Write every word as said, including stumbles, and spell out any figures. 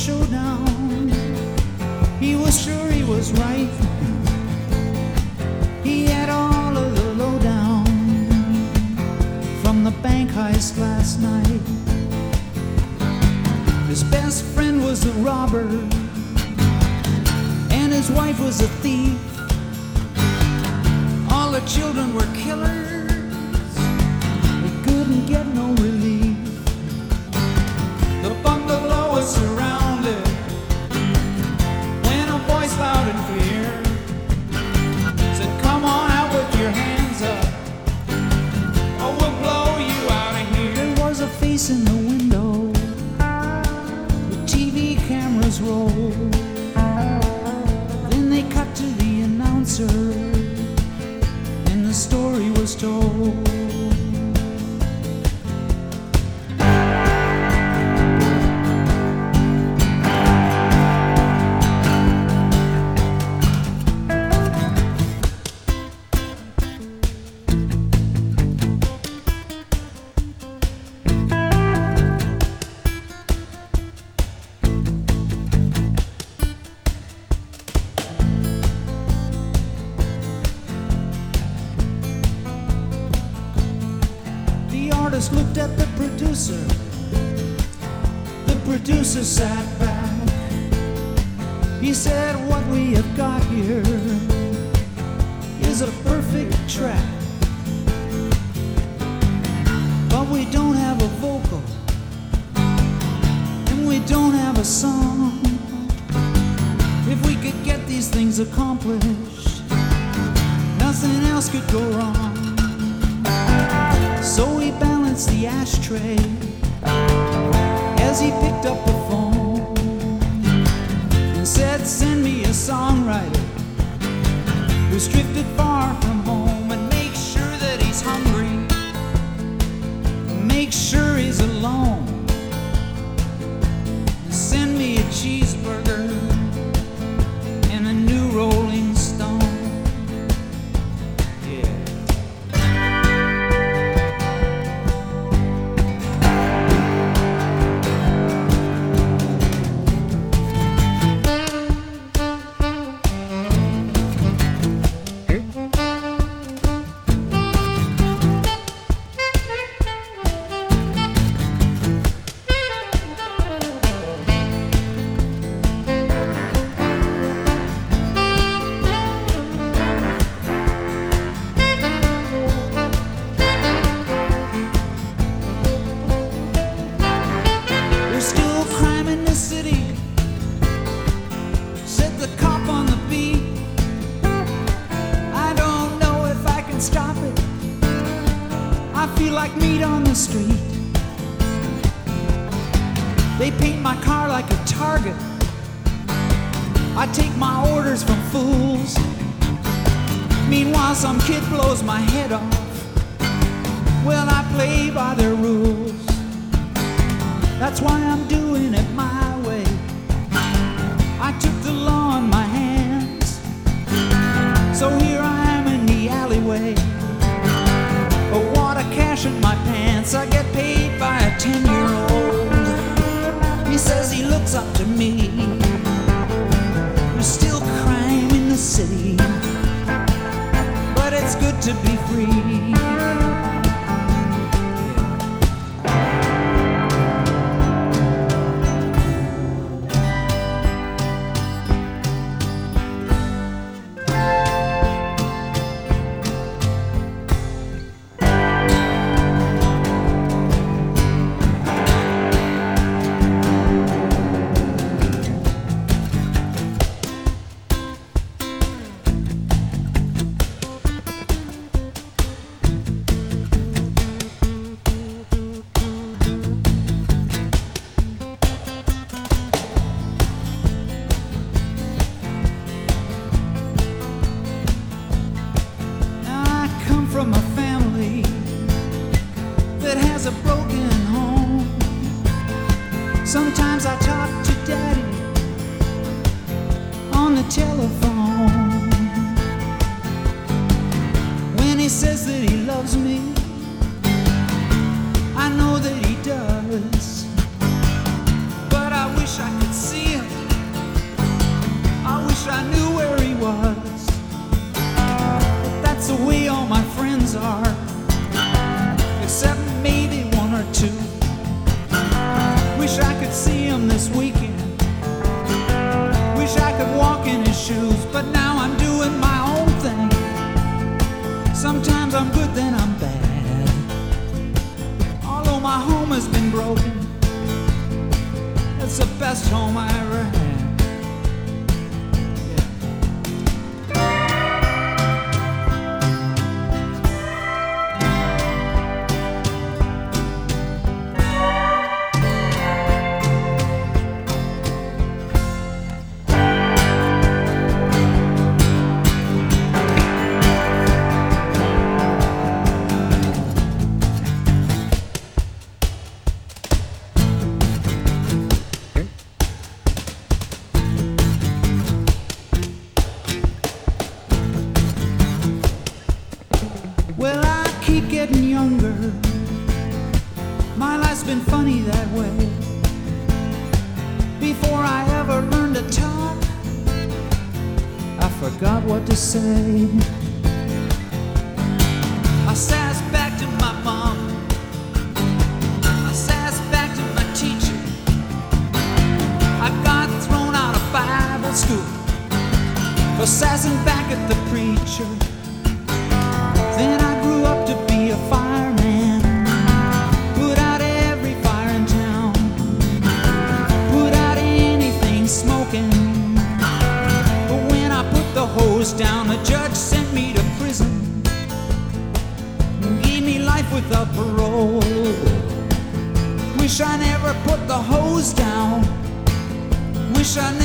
showdown. He was sure he was right. He had all of the lowdown from the bank heist last night. His best friend was a robber, and his wife was a thief. All the children were killers. They couldn't get no relief. The bungalow was surrounded when a voice loud and clear said, "Come on out with your hands up, or we'll blow you out of here." There was a face in the window. The T V cameras rolled. Then they cut to the announcer, and the story was told. Looked at the producer. The producer sat back. He said, "What we have got here is a perfect track, but we don't have a vocal, and we don't have a song. If we could get these things accomplished, nothing else could go wrong." So he balanced the ashtray as he picked up the phone and said, "Send me a songwriter who's drifted far from home, and make sure that he's hungry, make sure he's alone. Send me a cheeseburger and a new Rolling Stone." Like meat on the street. They paint my car like a target. I take my orders from fools. Meanwhile, some kid blows my head off. Well, I play by their rules. That's why I'm doing it my way. I took the law in my hands, so here I am in the alleyway. Oh, what a cash in my pants. I get paid by a ten-year-old. He says he looks up to me. There's still crime in the city, but it's good to be free. From a family that has a broken home. Sometimes I talk to Daddy on the telephone. When he says that he loves me, I know that he does, but I wish I could see but now I'm doing my own thing. Sometimes I'm good, then I'm bad. Although my home has been broken, it's the best home I ever had. Well, I keep getting younger. My life's been funny that way. Before I ever learned to talk, I forgot what to say. I sass back to my mom, I sass back to my teacher. I got thrown out of Bible school for sassing back at the preacher. Then I grew up to be a fireman, put out every fire in town, put out anything smoking. But when I put the hose down, the judge sent me to prison, gave me life without parole. Wish I never put the hose down, wish I